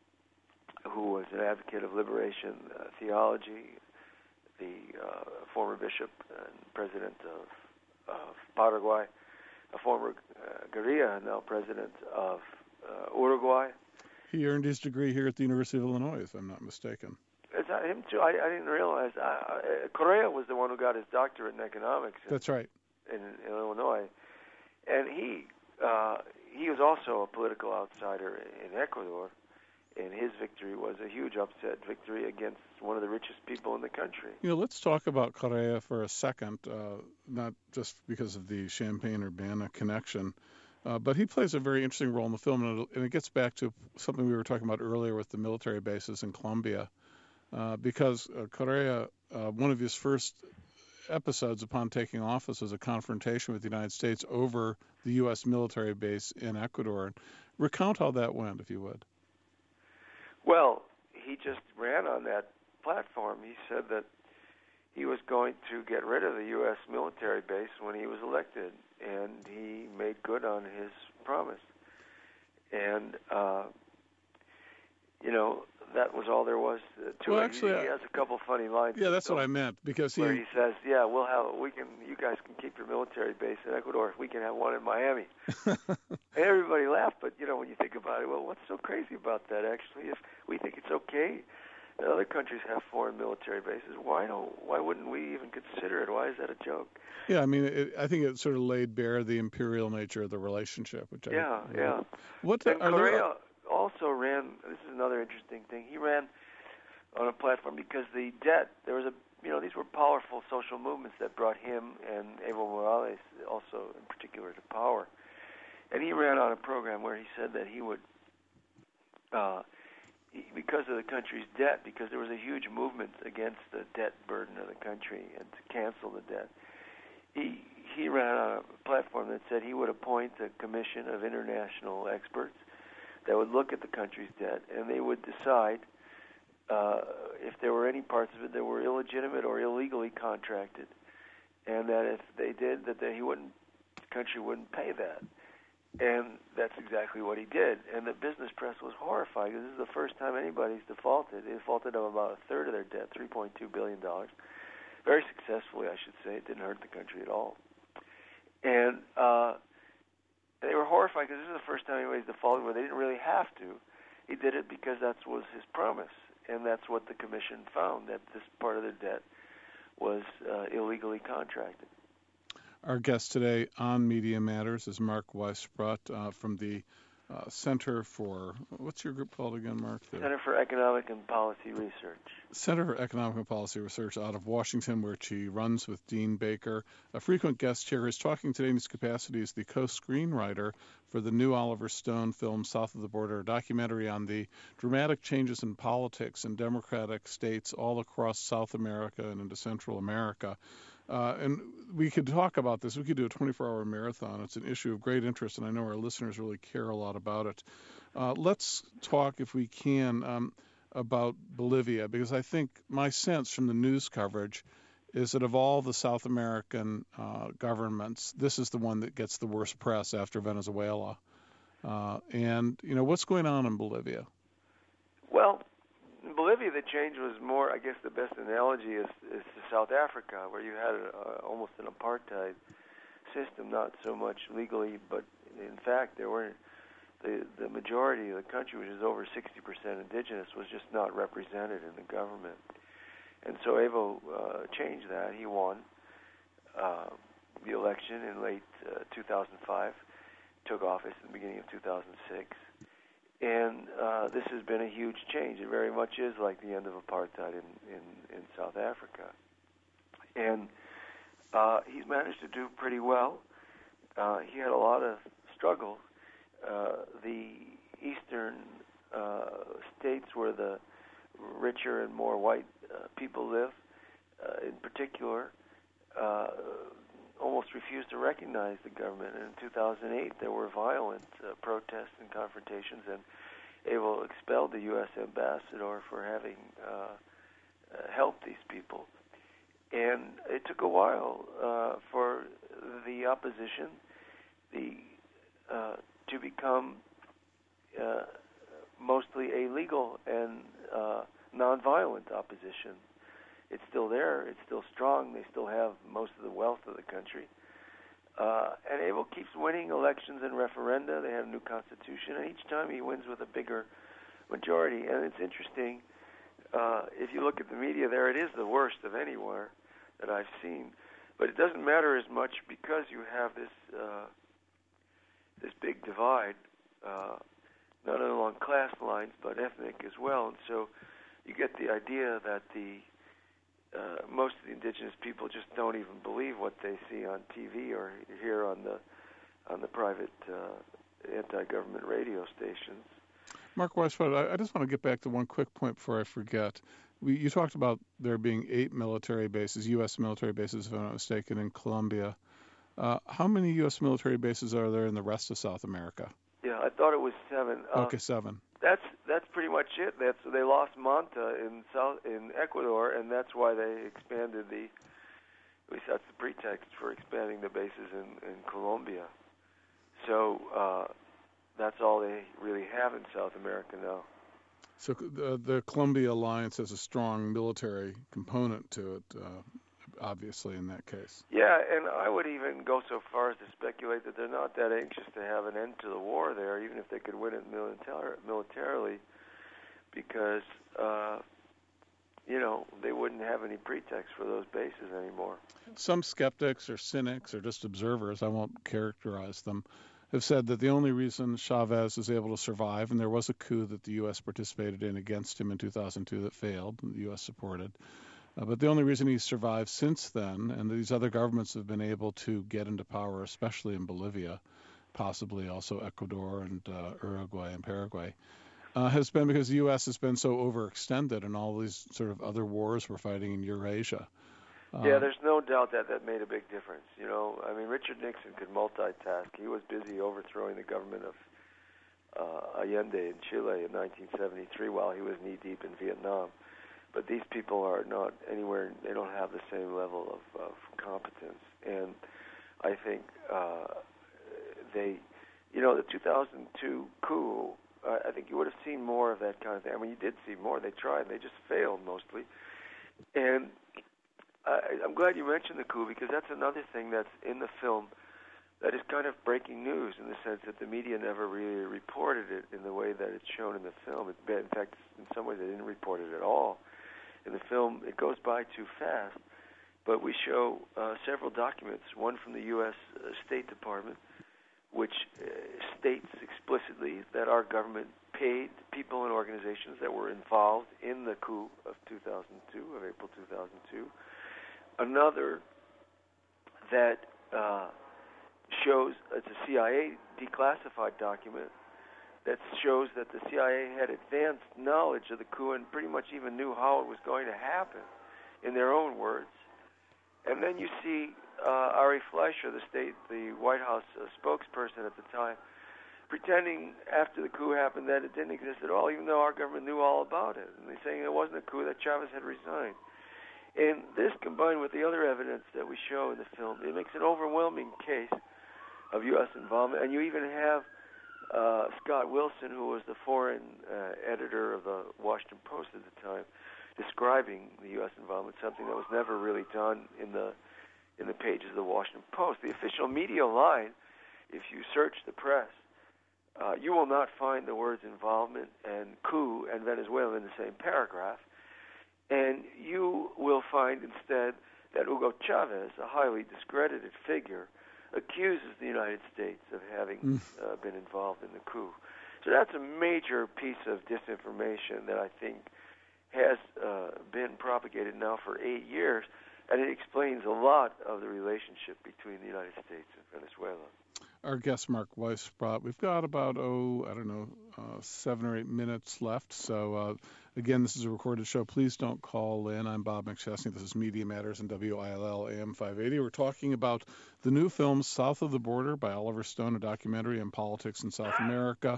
who was an advocate of liberation uh, theology, the uh, former bishop and president of, of Paraguay, a former uh, guerrilla, now president of uh, Uruguay.
He earned his degree here at the University of Illinois, if I'm not mistaken.
It's not him too. I, I didn't realize. Uh, uh, Correa was the one who got his doctorate in economics. In,
That's right.
In, in Illinois, and he uh, he was also a political outsider in Ecuador, and his victory was a huge upset victory against one of the richest people in the country.
You know, let's talk about Correa for a second, uh, not just because of the Champaign-Urbana connection, uh, but he plays a very interesting role in the film, and it, and it gets back to something we were talking about earlier with the military bases in Colombia, uh, because uh, Correa, uh, one of his first episodes upon taking office was a confrontation with the United States over the U S military base in Ecuador. Recount how that went, if you would.
Well, he just ran on that platform. He said that he was going to get rid of the U S military base when he was elected, and he made good on his promise. And, uh, you know, that was all there was to
well,
it.
Actually,
he, he has a couple funny lines.
Yeah, that's what I meant, because he
where he says, "Yeah, we'll have we can. You guys can keep your military base in Ecuador. We can have one in Miami." And everybody laughed, but you know, when you think about it, well, what's so crazy about that? Actually, if we think it's okay that other countries have foreign military bases, why don't? Why wouldn't we even consider it? Why is that a joke?
Yeah, I mean, it, I think it sort of laid bare the imperial nature of the relationship. Which
yeah,
I,
yeah.
What
and
are
Correa
there...
also ran. This is another interesting thing. He ran on a platform because the debt. There was a. You know, these were powerful social movements that brought him and Evo Morales, also in particular, to power. And he ran on a program where he said that he would, uh, he, because of the country's debt, because there was a huge movement against the debt burden of the country and to cancel the debt. He he ran on a platform that said he would appoint a commission of international experts that would look at the country's debt, and they would decide uh, if there were any parts of it that were illegitimate or illegally contracted, and that if they did, that they, he wouldn't, the country wouldn't pay that. And that's exactly what he did. And the business press was horrified because this is the first time anybody's defaulted. They defaulted on about a third of their debt, three point two billion dollars. Very successfully, I should say. It didn't hurt the country at all. And uh, they were horrified because this is the first time anybody's defaulted where they didn't really have to. He did it because that was his promise. And that's what the commission found, that this part of the debt was uh, illegally contracted.
Our guest today on Media Matters is Mark Weisbrot uh, from the uh, Center for, what's your group called again, Mark? The
Center for Economic and Policy Research.
Center for Economic and Policy Research out of Washington, where she runs with Dean Baker. A frequent guest here is talking today in his capacity as the co-screenwriter for the new Oliver Stone film, South of the Border, a documentary on the dramatic changes in politics in democratic states all across South America and into Central America. Uh, and we could talk about this. We could do a twenty-four hour marathon. It's an issue of great interest, and I know our listeners really care a lot about it. Uh, let's talk, if we can, um, about Bolivia, because I think my sense from the news coverage is that of all the South American uh, governments, this is the one that gets the worst press after Venezuela. Uh, and, you know, what's going on in Bolivia?
Well, in Bolivia, the change was more, I guess the best analogy is, is to South Africa, where you had a, uh, almost an apartheid system, not so much legally, but in fact, there were the, the majority of the country, which is over sixty percent indigenous, was just not represented in the government. And so Evo uh, changed that. He won uh, the election in late uh, two thousand five, took office in the beginning of two thousand six. And uh, this has been a huge change. It very much is like the end of apartheid in, in, in South Africa. And uh, he's managed to do pretty well. Uh, he had a lot of struggle. Uh, the eastern uh, states where the richer and more white uh, people live, uh, in particular, uh, almost refused to recognize the government. And in two thousand eight, there were violent uh, protests and confrontations, and Evo expelled the U S ambassador for having uh, uh, help these people. And it took a while uh, for the opposition the uh, to become uh, mostly a legal and uh, nonviolent opposition. It's still there. It's still strong. They still have most of the wealth of the country. Uh, and Abel keeps winning elections and referenda. They have a new constitution, and each time he wins with a bigger majority. And it's interesting, uh, if you look at the media there, it is the worst of anywhere that I've seen. But it doesn't matter as much because you have this uh, this big divide, uh, not only along class lines, but ethnic as well. And so you get the idea that the Uh, most of the indigenous people just don't even believe what they see on T V or hear on the on the private uh, anti-government radio stations.
Mark Weisbrot, I, I just want to get back to one quick point before I forget. We, you talked about there being eight military bases, U S military bases, if I'm not mistaken, in Colombia. Uh, how many U S military bases are there in the rest of South America?
Yeah, I thought it was seven. Uh,
okay, seven.
That's that's pretty much it. That's they lost Manta in South in Ecuador, and that's why they expanded the. At least that's the pretext for expanding the bases in, in Colombia. So uh, that's all they really have in South America now.
So the, the Colombia alliance has a strong military component to it, uh, obviously in that case.
Yeah, and I would even go so far as to speculate that they're not that anxious to have an end to the war there, even if they could win it militar- militarily, because, uh, you know, they wouldn't have any pretext for those bases anymore.
Some skeptics or cynics or just observers, I won't characterize them, have said that the only reason Chavez is able to survive, and there was a coup that the U S participated in against him in two thousand two that failed, and the U S supported, Uh, but the only reason he's survived since then, and these other governments have been able to get into power, especially in Bolivia, possibly also Ecuador and uh, Uruguay and Paraguay, uh, has been because the U S has been so overextended in all these sort of other wars we're fighting in Eurasia. Uh,
yeah, there's no doubt that that made a big difference. You know, I mean, Richard Nixon could multitask. He was busy overthrowing the government of uh, Allende in Chile in nineteen seventy-three while he was knee-deep in Vietnam. But these people are not anywhere, they don't have the same level of, of competence. And I think uh, they, you know, the two thousand two coup, uh, I think you would have seen more of that kind of thing. I mean, you did see more. They tried. They just failed mostly. And I, I'm glad you mentioned the coup because that's another thing that's in the film that is kind of breaking news in the sense that the media never really reported it in the way that it's shown in the film. It, in fact, in some ways they didn't report it at all. In the film, it goes by too fast, but we show uh, several documents, one from the U S uh, State Department, which uh, states explicitly that our government paid people and organizations that were involved in the coup of two thousand two, of April two thousand two. Another that uh, shows, it's a C I A declassified document, that shows that the C I A had advanced knowledge of the coup and pretty much even knew how it was going to happen, in their own words. And then you see uh, Ari Fleischer, the state, the White House uh, spokesperson at the time, pretending after the coup happened that it didn't exist at all, even though our government knew all about it. And they're saying it wasn't a coup, that Chavez had resigned. And this, combined with the other evidence that we show in the film, it makes an overwhelming case of U S involvement. And you even have Uh, Scott Wilson, who was the foreign uh, editor of the Washington Post at the time, describing the U S involvement, something that was never really done in the in the pages of the Washington Post. The official media line, if you search the press, uh, you will not find the words involvement and coup and Venezuela in the same paragraph, and you will find instead that Hugo Chavez, a highly discredited figure, accuses the United States of having uh, been involved in the coup. So that's a major piece of disinformation that I think has uh, been propagated now for eight years, and it explains a lot of the relationship between the United States and Venezuela.
Our guest, Mark Weisbrot, we've got about, oh, I don't know, uh, seven or eight minutes left. So, uh, again, this is a recorded show. Please don't call in. I'm Bob McChesney. This is Media Matters on W I L L A M five eighty. We're talking about the new film South of the Border by Oliver Stone, a documentary on politics in South America.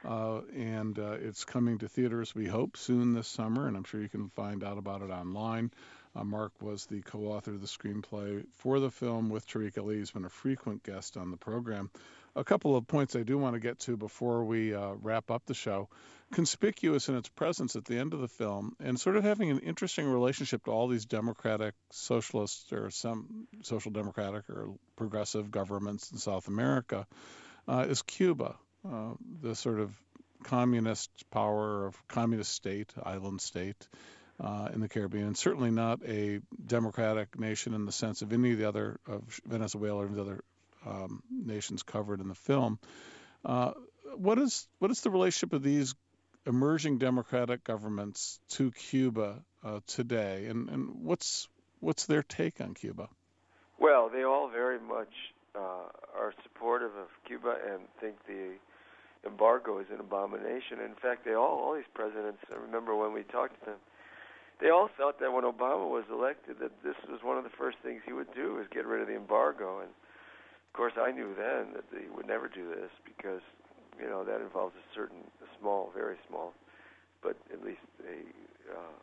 Uh, and uh, it's coming to theaters, we hope, soon this summer, and I'm sure you can find out about it online. Uh, Mark was the co-author of the screenplay for the film with Tariq Ali. He's been a frequent guest on the program. A couple of points I do want to get to before we uh, wrap up the show. Conspicuous in its presence at the end of the film, and sort of having an interesting relationship to all these democratic, socialist, or some social democratic or progressive governments in South America, uh, is Cuba, uh, the sort of communist power of communist state, island state uh, in the Caribbean, and certainly not a democratic nation in the sense of any of the other, of Venezuela or any of the other um, nations covered in the film. Uh, what is what is the relationship of these emerging democratic governments to Cuba uh, today, and, and what's what's their take on Cuba?
Well, they all very much uh, are supportive of Cuba and think the embargo is an abomination. In fact, they all, all these presidents, I remember when we talked to them, they all thought that when Obama was elected that this was one of the first things he would do, is get rid of the embargo. And of course, I knew then that they would never do this because, you know, that involves a certain, a small, very small, but at least a uh,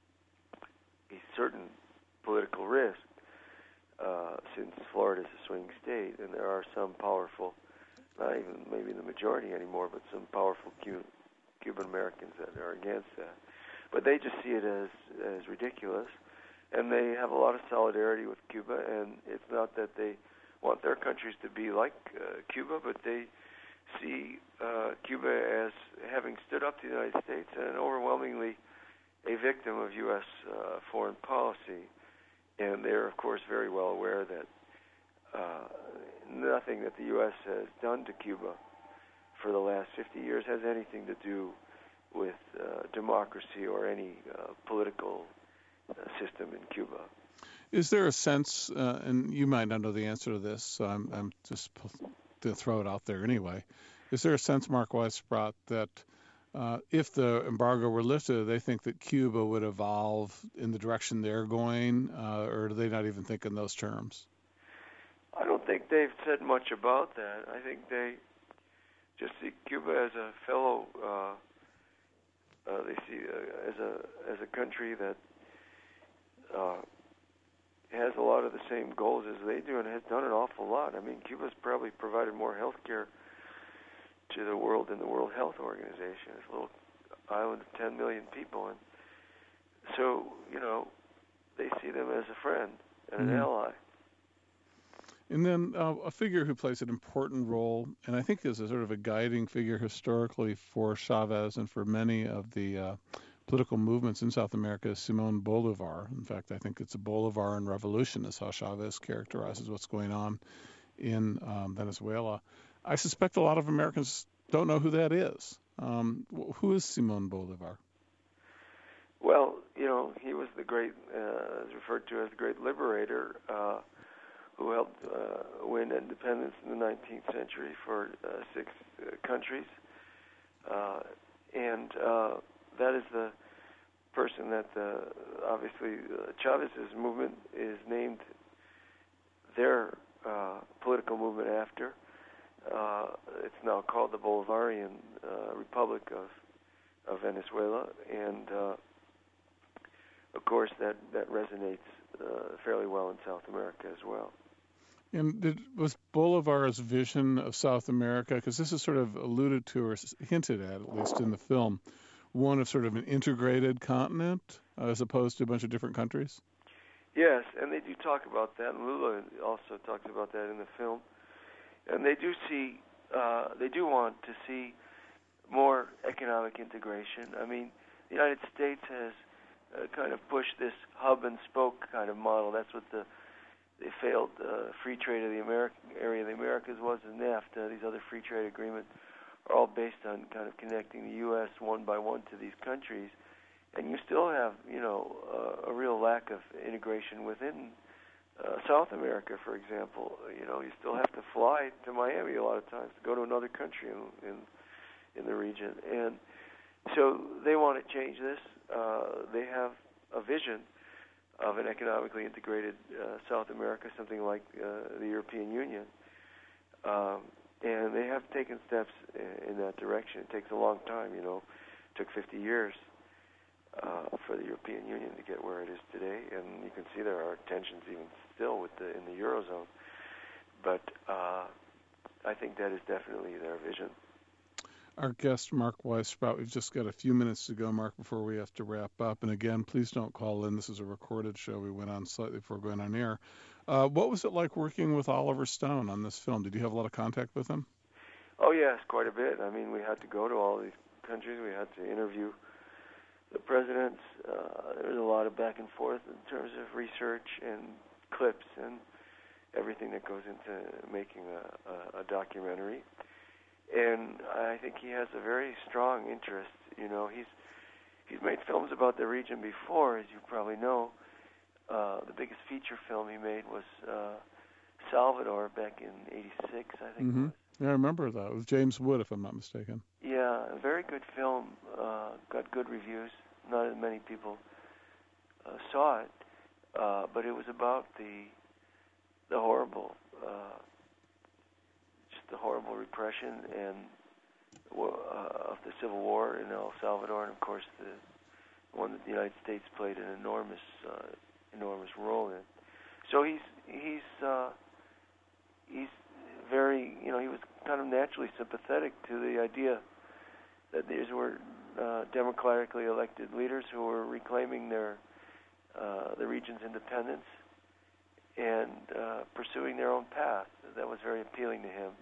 a certain political risk, uh, since Florida is a swing state, and there are some powerful, not even maybe the majority anymore, but some powerful Cuban, Cuban Americans that are against that. But they just see it as as ridiculous, and they have a lot of solidarity with Cuba. And it's not that they want their countries to be like uh, Cuba, but they see uh, Cuba as having stood up to the United States and overwhelmingly a victim of U S uh, foreign policy. And they're, of course, very well aware that uh, nothing that the U S has done to Cuba for the last fifty years has anything to do with uh, democracy or any uh, political uh, system in Cuba.
Is there a sense, uh, and you might not know the answer to this, so I'm, I'm just to throw it out there anyway. Is there a sense, Mark Weisbrot, that uh, if the embargo were lifted, they think that Cuba would evolve in the direction they're going, uh, or do they not even think in those terms?
I don't think they've said much about that. I think they just see Cuba as a fellow, uh, uh, they see uh, as a as a country that uh, has a lot of the same goals as they do and has done an awful lot. I mean, Cuba's probably provided more health care to the world than the World Health Organization. It's a little island of ten million people. And so, you know, they see them as a friend and an mm-hmm. ally.
And then uh, a figure who plays an important role, and I think is a sort of a guiding figure historically for Chavez and for many of the uh, political movements in South America, is Simón Bolívar. In fact, I think it's a Bolivarian revolution is how Chavez characterizes what's going on in um, Venezuela. I suspect a lot of Americans don't know who that is. Um, who is Simón Bolívar?
Well, you know, he was the great, uh, referred to as the great liberator, uh, who helped uh, win independence in the nineteenth century for uh, six uh, countries. Uh, and uh, that is the person that, uh, obviously, uh, Chavez's movement is named their uh, political movement after. Uh, it's now called the Bolivarian uh, Republic of, of Venezuela. And, uh, of course, that, that resonates uh, fairly well in South America as well.
And did, was Bolivar's vision of South America, because this is sort of alluded to or hinted at, at least in the film, one of sort of an integrated continent uh, as opposed to a bunch of different countries?
Yes, and they do talk about that, and Lula also talks about that in the film. And they do see, uh, they do want to see more economic integration. I mean, the United States has uh, kind of pushed this hub and spoke kind of model. That's what the the failed uh, free trade of the American area of the Americas was in NAFTA. These other free trade agreements are all based on kind of connecting the U S one by one to these countries, and you still have, you know, uh, a real lack of integration within uh, South America, for example. You know, you still have to fly to Miami a lot of times to go to another country in in, in the region, and so they want to change this. Uh, they have a vision of an economically integrated uh, South America, something like uh, the European Union. Um, And they have taken steps in that direction. It takes a long time, you know. It took fifty years uh, for the European Union to get where it is today, and you can see there are tensions even still with the in the Eurozone. But uh, I think that is definitely their vision.
Our guest, Mark Weisbrot, we've just got a few minutes to go, Mark, before we have to wrap up. And again, please don't call in. This is a recorded show. We went on slightly before going on air. Uh, what was it like working with Oliver Stone on this film? Did you have a lot of contact with him?
Oh, yes, quite a bit. I mean, we had to go to all these countries. We had to interview the presidents. Uh, there was a lot of back and forth in terms of research and clips and everything that goes into making a, a, a documentary. And I think he has a very strong interest. You know, he's he's made films about the region before, as you probably know. Uh, the biggest feature film he made was uh, Salvador back in eighty-six, I think.
Mm-hmm.
It was.
Yeah, I remember that. It was James Wood, if I'm not mistaken.
Yeah, a very good film. Uh, got good reviews. Not as many people uh, saw it, uh, but it was about the the horrible. Uh, the horrible repression and uh, of the Civil War in El Salvador, and of course the one that the United States played an enormous, uh, enormous role in. So he's he's uh, he's very, you know, he was kind of naturally sympathetic to the idea that these were uh, democratically elected leaders who were reclaiming their uh, the region's independence and uh, pursuing their own path. That was very appealing to him.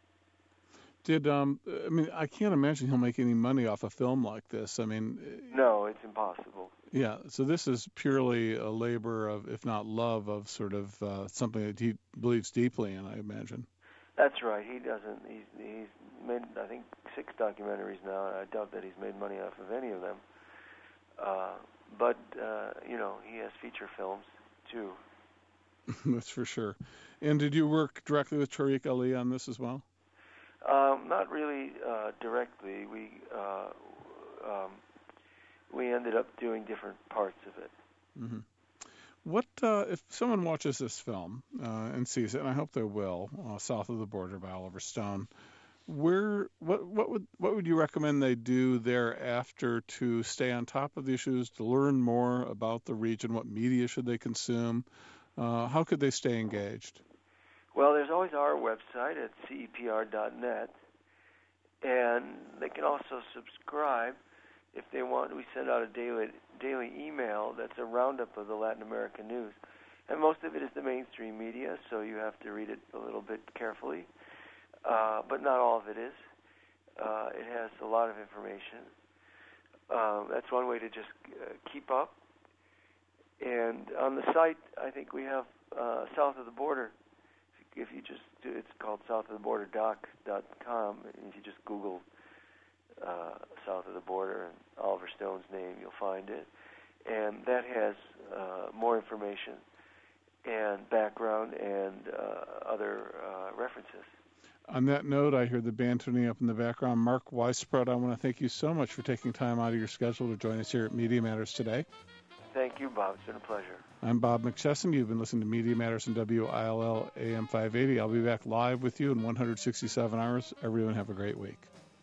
Did um? I mean, I can't imagine he'll make any money off a film like this. I mean,
no, it's impossible.
Yeah, so this is purely a labor of, if not love, of sort of uh, something that he believes deeply in, I imagine.
That's right. He doesn't. He's he's made, I think, six documentaries now. And I doubt that he's made money off of any of them. Uh, but uh, you know, he has feature films too.
That's for sure. And did you work directly with Tariq Ali on this as well?
Um, not really uh, directly. We uh, um, we ended up doing different parts of it.
Mm-hmm. What uh, if someone watches this film uh, and sees it, and I hope they will, uh, South of the Border by Oliver Stone? Where what what would what would you recommend they do thereafter to stay on top of the issues, to learn more about the region? What media should they consume? Uh, how could they stay engaged?
Well, there's always our website at C E P R dot net, and they can also subscribe if they want. We send out a daily daily email that's a roundup of the Latin American news, and most of it is the mainstream media, so you have to read it a little bit carefully, uh, but not all of it is. Uh, it has a lot of information. Um, that's one way to just uh, keep up. And on the site, I think we have uh, South of the Border. If you just do, it's called south of the border doc dot com. If you just Google uh, South of the Border and Oliver Stone's name, you'll find it. And that has uh, more information and background and uh, other uh, references.
On that note, I hear the band tuning up in the background. Mark Weisbrot, I want to thank you so much for taking time out of your schedule to join us here at Media Matters today.
Thank you, Bob. It's been a pleasure.
I'm Bob McChesney. You've been listening to Media Matters on W I L L A M five eighty. I'll be back live with you in one hundred sixty-seven hours. Everyone have a great week.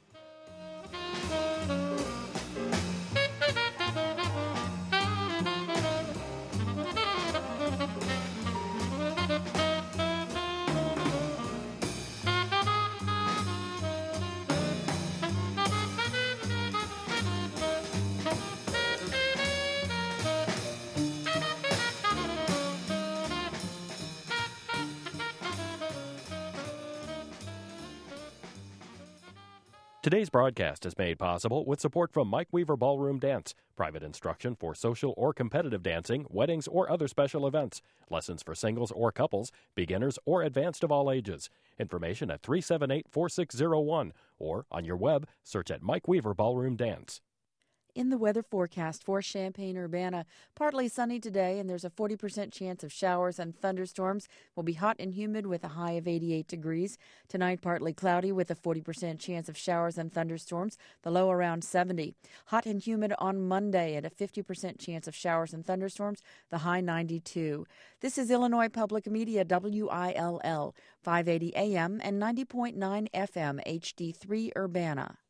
Today's broadcast is made possible with support from Mike Weaver Ballroom Dance, private instruction for social or competitive dancing, weddings, or other special events, lessons for singles or couples, beginners or advanced of all ages. Information at three seven eight, four six zero one or on your web, search at Mike Weaver Ballroom Dance.
In the weather forecast for Champaign-Urbana, partly sunny today, and there's a forty percent chance of showers and thunderstorms. Will be hot and humid with a high of eighty-eight degrees. Tonight, partly cloudy with a forty percent chance of showers and thunderstorms, the low around seventy. Hot and humid on Monday at a fifty percent chance of showers and thunderstorms, the high ninety-two. This is Illinois Public Media, W I L L, five eighty A M and ninety point nine F M, H D three Urbana.